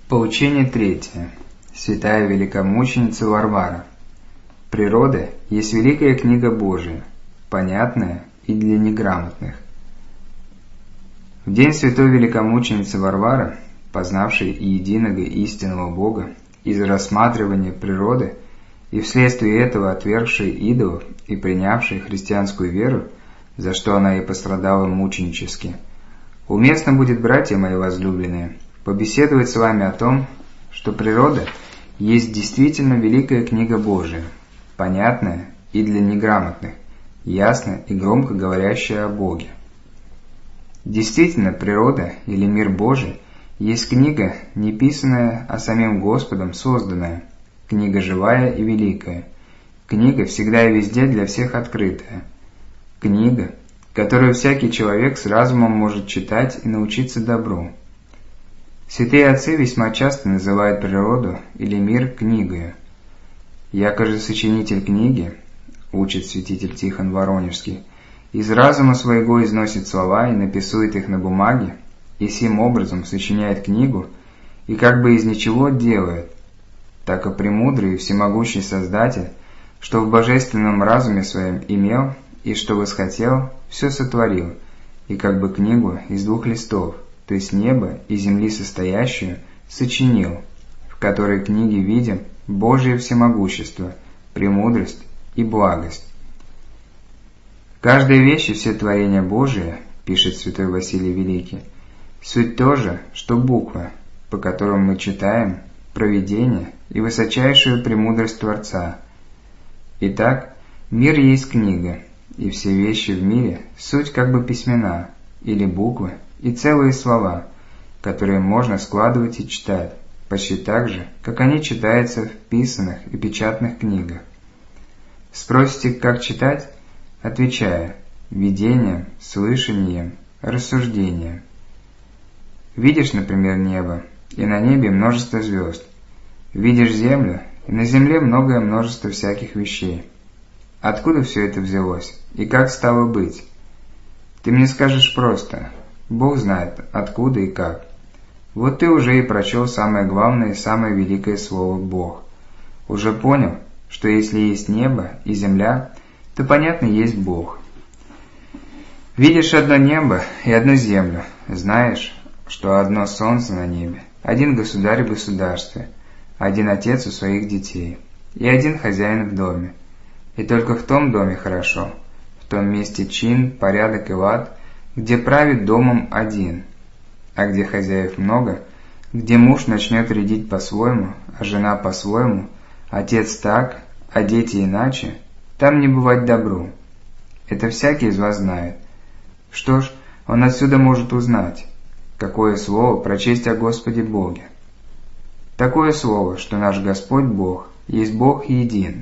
Поучение третье. Святая великомученица Варвара. Природа есть великая книга Божия, понятная и для неграмотных. В день святой великомученицы Варвары, познавшей и единого истинного Бога, из рассматривания природы и вследствие этого отвергшей идолов и принявшей христианскую веру, за что она и пострадала мученически, уместно будет, братья мои возлюбленные, побеседовать с вами о том, что природа есть действительно великая книга Божия, понятная и для неграмотных, ясно и громко говорящая о Боге. Действительно, природа или мир Божий есть книга, не писанная, а самим Господом созданная, книга живая и великая, книга всегда и везде для всех открытая, книга, которую всякий человек с разумом может читать и научиться добру. Святые отцы весьма часто называют природу или мир книгою. Яко же сочинитель книги, учит святитель Тихон Воронежский, из разума своего износит слова и написует их на бумаге, и сим образом сочиняет книгу, и как бы из ничего делает, так и премудрый и всемогущий Создатель, что в божественном разуме своем имел, и что восхотел, все сотворил, и как бы книгу из 2 листов, то есть неба и земли состоящую, сочинил, в которой книге видим Божие всемогущество, премудрость и благость. Каждая вещь и все творения Божие, пишет святой Василий Великий, суть то же, что буква, по которым мы читаем провидение и высочайшую премудрость Творца. Итак, мир есть книга, и все вещи в мире суть как бы письмена, или буквы, и целые слова, которые можно складывать и читать, почти так же, как они читаются в писанных и печатных книгах. Спросите, как читать? Отвечаю: видением, слышанием, рассуждением. Видишь, например, небо, и на небе множество звезд. Видишь землю, и на земле многое множество всяких вещей. Откуда все это взялось, и как стало быть? Ты мне скажешь просто: Бог знает, откуда и как. Вот ты уже и прочел самое главное и самое великое слово «Бог». Уже понял, что если есть небо и земля, то, понятно, есть Бог. Видишь одно небо и одну землю, знаешь, что одно солнце на небе, один государь в государстве, один отец у своих детей и один хозяин в доме. И только в том доме хорошо, в том месте чин, порядок и лад, где правит домом один, а где хозяев много, где муж начнет рядить по-своему, а жена по-своему, отец так, а дети иначе, там не бывать добру. Это всякий из вас знает. Что ж, он отсюда может узнать, какое слово прочесть о Господе Боге. Такое слово, что наш Господь Бог есть Бог един.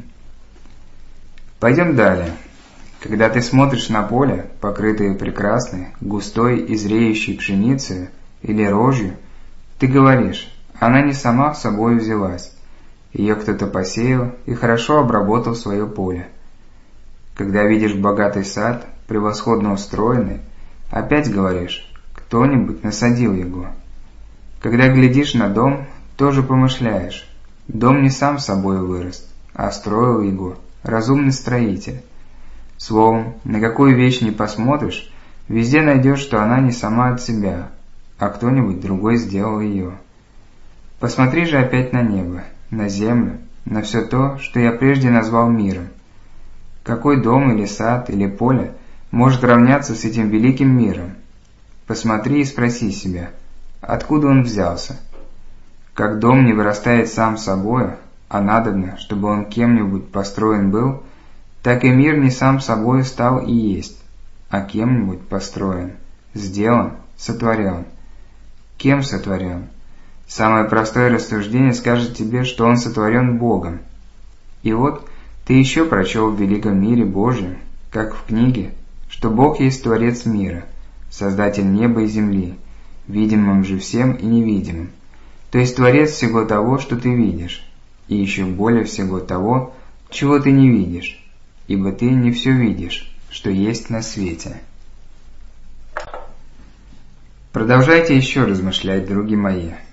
Пойдем далее. Когда ты смотришь на поле, покрытое прекрасной, густой и зреющей пшеницей или рожью, ты говоришь: она не сама собой взялась, ее кто-то посеял и хорошо обработал свое поле. Когда видишь богатый сад, превосходно устроенный, опять говоришь: кто-нибудь насадил его. Когда глядишь на дом, тоже помышляешь: дом не сам собой вырос, а строил его разумный строитель. Словом, на какую вещь не посмотришь, везде найдешь, что она не сама от себя, а кто-нибудь другой сделал ее. Посмотри же опять на небо, на землю, на все то, что я прежде назвал миром. Какой дом или сад или поле может равняться с этим великим миром? Посмотри и спроси себя, откуда он взялся. Как дом не вырастает сам собою, а надобно, чтобы он кем-нибудь построен был, так и мир не сам собой стал и есть, а кем-нибудь построен, сделан, сотворен. Кем сотворен? Самое простое рассуждение скажет тебе, что он сотворен Богом. И вот ты еще прочел в великом мире Божьем, как в книге, что Бог есть Творец мира, Создатель неба и земли, видимым же всем и невидимым, то есть Творец всего того, что ты видишь, и еще более всего того, чего ты не видишь, ибо ты не все видишь, что есть на свете. Продолжайте еще размышлять, други мои.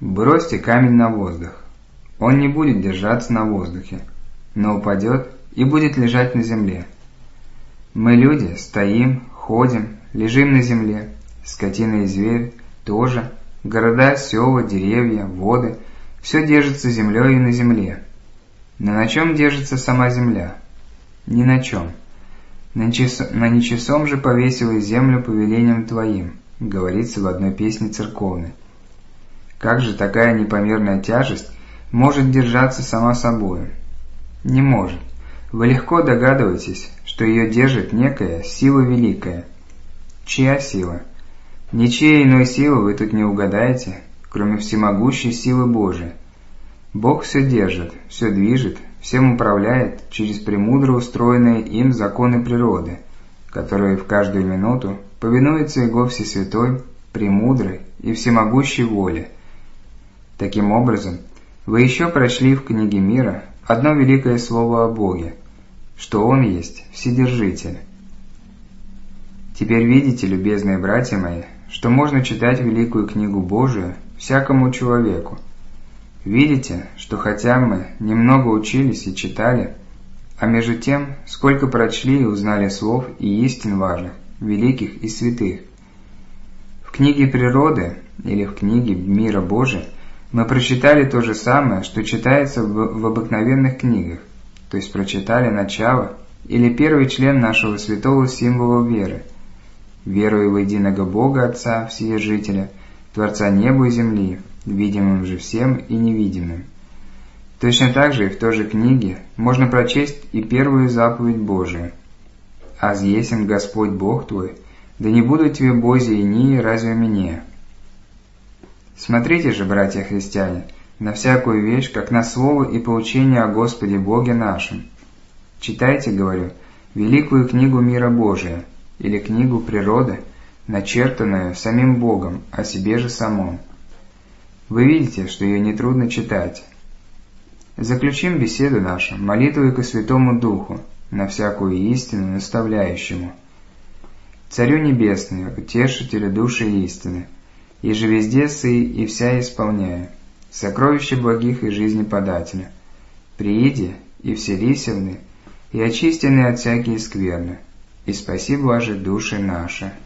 Бросьте камень на воздух. Он не будет держаться на воздухе, но упадет и будет лежать на земле. Мы, люди, стоим, ходим, лежим на земле, скотина и зверь тоже, города, села, деревья, воды – все держится землей и на земле. Но на чем держится сама земля? Ни на чем. На нечесом же повесила землю повелением Твоим, говорится в одной песне церковной. Как же такая непомерная тяжесть может держаться сама собою? Не может. Вы легко догадываетесь, что ее держит некая сила великая. Чья сила? Ничьей иной силы вы тут не угадаете, кроме всемогущей силы Божией. Бог все держит, все движет, всем управляет через премудро устроенные им законы природы, которые в каждую минуту повинуются Его всесвятой, премудрой и всемогущей воле. Таким образом, вы еще прочли в книге мира одно великое слово о Боге, что Он есть Вседержитель. Теперь видите, любезные братья мои, что можно читать великую книгу Божию всякому человеку. Видите, что хотя мы немного учились и читали, а между тем, сколько прочли и узнали слов и истин важных, великих и святых. В книге природы или в книге мира Божия мы прочитали то же самое, что читается в обыкновенных книгах, то есть прочитали начало или первый член нашего святого символа веры. Верую в единого Бога Отца Вседержителя, Творца неба и земли, видимым же всем и невидимым. Точно так же и в той же книге можно прочесть и первую заповедь Божию. «Аз есен Господь Бог твой, да не будут тебе бози инии разве мне». Смотрите же, братья-христиане, на всякую вещь, как на слово и поучение о Господе Боге нашем. Читайте, говорю, великую книгу мира Божия, или книгу природы, начертанную самим Богом о себе же самом. Вы видите, что ее нетрудно читать. Заключим беседу нашу молитвой ко Святому Духу, на всякую истину наставляющему. Царю Небесный, утешителю души истины, и же везде сы и вся исполняя, сокровища благих и жизни подателя, прииди и вселися вны, и очистены от всякие скверны, и спаси, блаже, души наши.